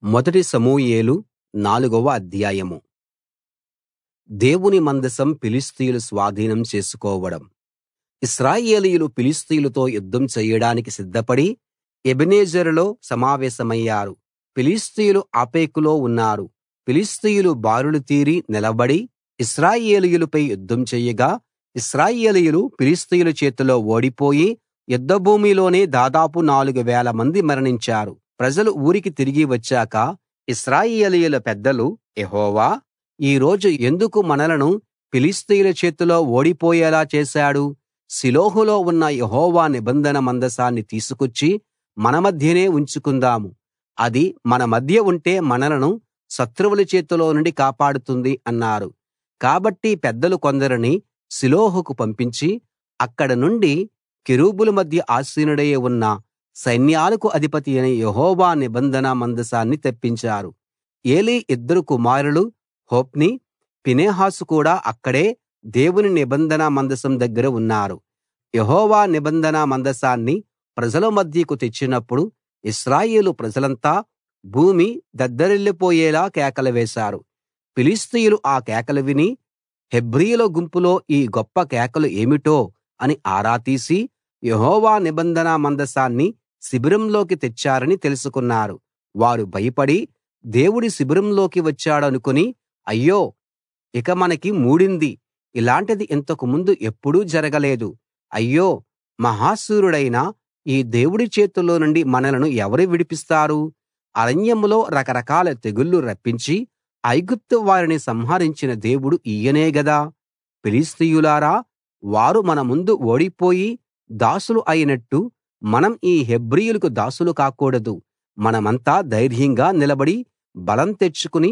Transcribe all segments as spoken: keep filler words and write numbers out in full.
మొదటి సమూయేలు నాలుగవ అధ్యాయం. దేవుని మందసం ఫిలిష్తీయులు స్వాధీనం చేసుకోవడం. ఇశ్రాయేలీయులు ఫిలిష్తీయులతో యుద్ధం చెయ్యడానికి సిద్ధపడి ఎబెనెజరులో సమావేశమయ్యారు. ఫిలిష్తీయులు ఆఫెకులో ఉన్నారు. ఫిలిష్తీయులు బారులు తీరి నిలబడి ఇశ్రాయేలీయులపై యుద్ధం చెయ్యగా, ఇశ్రాయేలీయులు ఫిలిష్తీయుల చేతిలో ఓడిపోయి యుద్ధభూమిలోనే దాదాపు నాలుగు వేల మంది మరణించారు. ప్రజలు ఊరికి తిరిగి వచ్చాక ఇశ్రాయేలీయుల పెద్దలు, యెహోవా ఈ రోజు ఎందుకు మనలను ఫిలిష్తీయుల చేతిలో ఓడిపోయేలా చేశాడు? షిలోహులో ఉన్న యెహోవా నిబంధన మందసాన్ని తీసుకొచ్చి మన మధ్యనే ఉంచుకుందాము. అది మన మధ్య ఉంటే మనలను శత్రువుల చేతిలో నుండి కాపాడుతుంది అన్నారు. కాబట్టి పెద్దలు కొందరిని షిలోహుకు పంపించి అక్కడ నుండి కెరూబుల మధ్య ఆసీనుడై ఉన్న సైన్యాలకు అధిపతియైన యెహోవా నిబంధన మందసాన్ని తెప్పించారు. ఏలీ ఇద్దరు కుమారులు హొఫ్నీ, ఫీనెహాసు కూడా అక్కడే దేవుని నిబంధన మందసం దగ్గర ఉన్నారు. యెహోవా నిబంధన మందసాన్ని ప్రజల మధ్యకు తెచ్చినప్పుడు ఇశ్రాయేలు ప్రజలంతా భూమి దద్దరిల్లిపోయేలా కేకలు వేశారు. ఫిలిష్తీయులు ఆ కేకలు విని, హెబ్రీయుల గుంపులో ఈ గొప్ప కేకలు ఏమిటో అని ఆరా తీసి యెహోవా నిబంధన మందసాన్ని శిబిరంలోకి తెచ్చారని తెలుసుకున్నారు. వారు భయపడి దేవుడు శిబిరంలోకి వచ్చాడనుకుని, అయ్యో, ఇక మనకి మూడింది. ఇలాంటిది ఇంతకు ముందు ఎప్పుడూ జరగలేదు. అయ్యో, మహాశూరుడైన ఈ దేవుడి చేతిలో నుండి మనలను ఎవరు విడిపిస్తారు? అరణ్యంలో రకరకాల తెగుళ్లు రప్పించి ఐగుప్తు వారిని సంహరించిన దేవుడు ఈయనే గదా! ఫిలిష్తీయులారా, వారు మన ముందు ఓడిపోయి దాసులు అయినట్టు మనం ఈ హెబ్రీయులకు దాసులు కాకూడదు. మనమంతా ధైర్యంగా నిలబడి బలం తెచ్చుకుని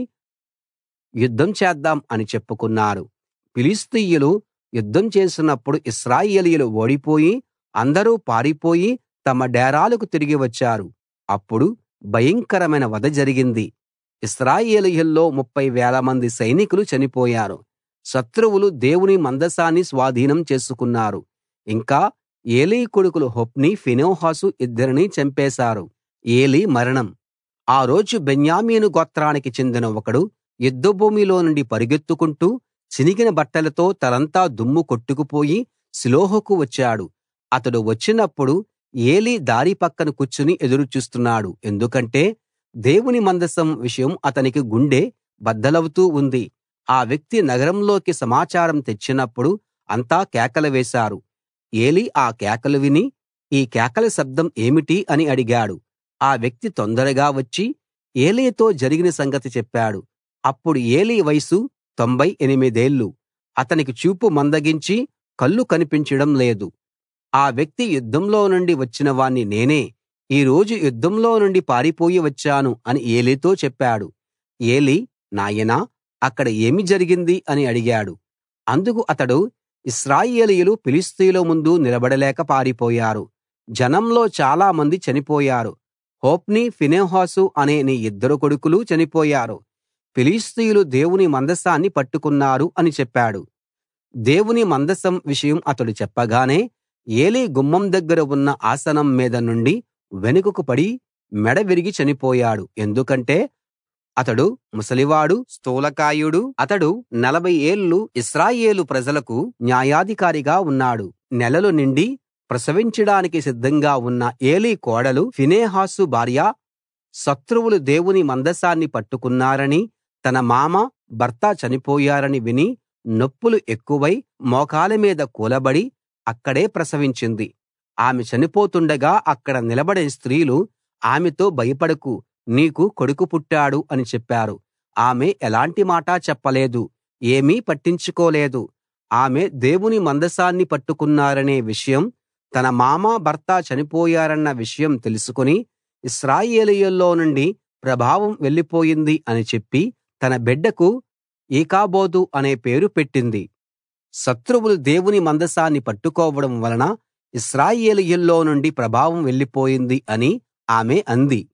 యుద్ధం చేద్దాం అని చెప్పుకున్నారు. ఫిలిష్తీయులు యుద్ధం చేసినప్పుడు ఇశ్రాయేలీయులు ఓడిపోయి అందరూ పారిపోయి తమ డేరాలకు తిరిగి వచ్చారు. అప్పుడు భయంకరమైన వధ జరిగింది. ఇశ్రాయేలీయుల్లో ముప్ఫై వేల మంది సైనికులు చనిపోయారు. శత్రువులు దేవుని మందసాన్ని స్వాధీనం చేసుకున్నారు. ఇంకా ఏలీ కొడుకులు హొఫ్నీ, ఫీనెహాసు ఇద్దరినీ చంపేశారు. ఏలీ మరణం. ఆ రోజు బెన్యామీను గోత్రానికి చెందిన ఒకడు యుద్ధభూమిలో నుండి పరుగెత్తుకుంటూ చినిగిన బట్టలతో తలంతా దుమ్ము కొట్టుకుపోయి షిలోహుకు వచ్చాడు. అతడు వచ్చినప్పుడు ఏలీ దారి పక్కన కూర్చుని ఎదురు చూస్తున్నాడు. ఎందుకంటే దేవుని మందసం విషయం అతనికి గుండె బద్దలవుతూ ఉంది. ఆ వ్యక్తి నగరంలోకి సమాచారం తెచ్చినప్పుడు అంతా కేకలు వేశారు. ఏలీ ఆ కేకలు విని, ఈ కేకల శబ్దం ఏమిటి అని అడిగాడు. ఆ వ్యక్తి తొందరగా వచ్చి ఏలీతో జరిగిన సంగతి చెప్పాడు. అప్పుడు ఏలీ వయసు తొంభై ఎనిమిదేళ్లు. అతనికి చూపు మందగించి కళ్ళు కనిపించడం లేదు. ఆ వ్యక్తి, యుద్ధంలో నుండి వచ్చిన వాణ్ణి నేనే. ఈ రోజు యుద్ధంలో నుండి పారిపోయి వచ్చాను అని ఏలీతో చెప్పాడు. ఏలీ, నాయనా, అక్కడ ఏమి జరిగింది అని అడిగాడు. అందుకు అతడు, ఇశ్రాయేలీయులు ఫిలిష్తీయుల ముందు నిలబడలేక పారిపోయారు. జనంలో చాలా మంది చనిపోయారు. హొఫ్నీ, ఫీనెహాసు అనే నీ ఇద్దరు కొడుకులూ చనిపోయారు. ఫిలిష్తీయులు దేవుని మందసాన్ని పట్టుకున్నారు అని చెప్పాడు. దేవుని మందసం విషయం అతడు చెప్పగానే ఏలీ గుమ్మం దగ్గర ఉన్న ఆసనం మీద నుండి వెనుకకు పడి మెడ విరిగి చనిపోయాడు. ఎందుకంటే అతడు ముసలివాడు, స్థూలకాయుడు. అతడు నలభై ఏళ్ళు ఇశ్రాయేలు ప్రజలకు న్యాయాధికారిగా ఉన్నాడు. నెలలు నిండి ప్రసవించడానికి సిద్ధంగా ఉన్న ఏలీ కోడలు ఫీనెహాసు భార్య శత్రువులు దేవుని మందసాన్ని పట్టుకున్నారని, తన మామ భర్త చనిపోయారని విని నొప్పులు ఎక్కువై మోకాళ్ళ మీద కూలబడి అక్కడే ప్రసవించింది. ఆమె చనిపోతుండగా అక్కడ నిలబడిన స్త్రీలు ఆమెతో, భయపడకు, నీకు కొడుకు పుట్టాడు అని చెప్పారు. ఆమె ఎలాంటి మాటా చెప్పలేదు, ఏమీ పట్టించుకోలేదు. ఆమె దేవుని మందసాన్ని పట్టుకున్నారనే విషయం, తన మామ భర్త చనిపోయారన్న విషయం తెలుసుకుని ఇశ్రాయేలీయుల్లో నుండి ప్రభావం వెళ్ళిపోయింది అని చెప్పి తన బిడ్డకు ఈకాబోదు అనే పేరు పెట్టింది. శత్రువులు దేవుని మందసాన్ని పట్టుకోవడం వలన ఇశ్రాయేలీయుల్లో నుండి ప్రభావం వెళ్ళిపోయింది అని ఆమె అంది.